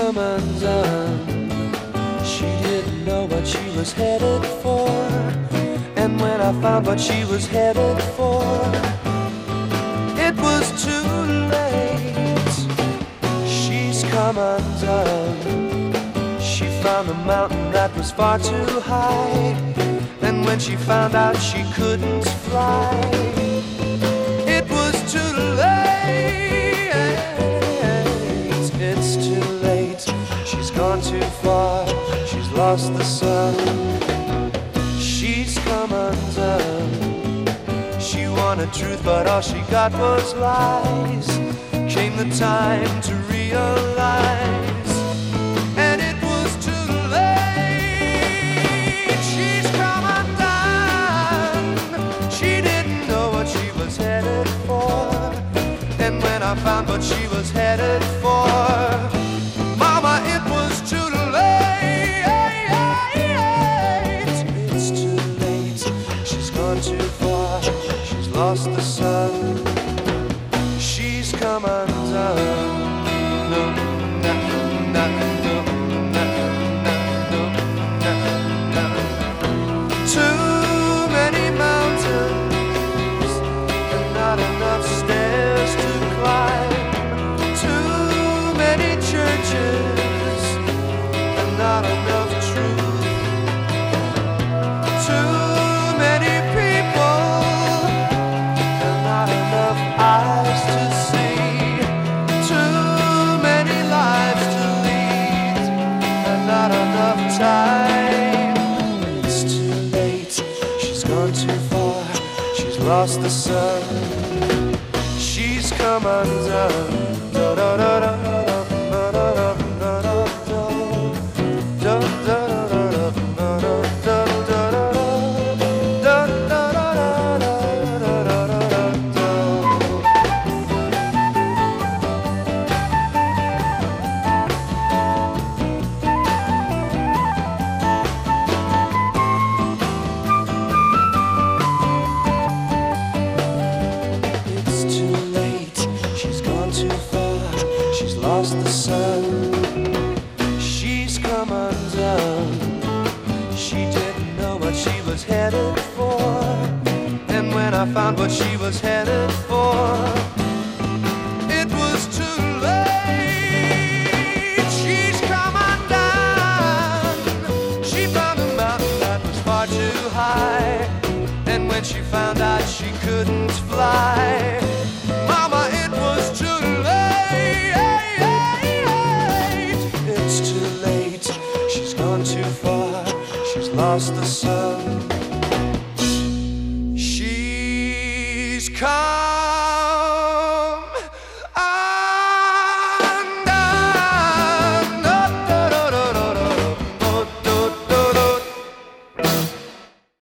come undone. She didn't know what she was headed for, and when I found what she was headed for, it was too late. She's come undone. She found a mountain that was far too high, and when she found out she couldn't fly, it was too late. It's too late. She's gone too far. She's lost the sun. She's come undone. She wanted truth, but all she got was lies. Came the time to realize, and it was too late. She's come undone. She didn't know what she was headed for, and when I found what she was headed for, Mama, it was too late. It's too late. She's gone too far. She's lost the sun. She's come undone. No, no, no, no, no, no, no, no. Too many mountains and not enough stairs to climb. Too many churches and not enough truth. Too many people and not enough eyes to see. Too many lives to lead and not enough time. It's too late. She's gone too far. She's lost the sun. She's come undone. Da da da da da da da da da da lost the sun. She's come undone. She didn't know what she was headed for, and when I found what she was headed for, it was too late. She's come undone. She found a mountain that was far too high, and when she found out she couldn't fly, Mama, it was too late. It's too late. She's gone too far. She's lost the sun. She's come.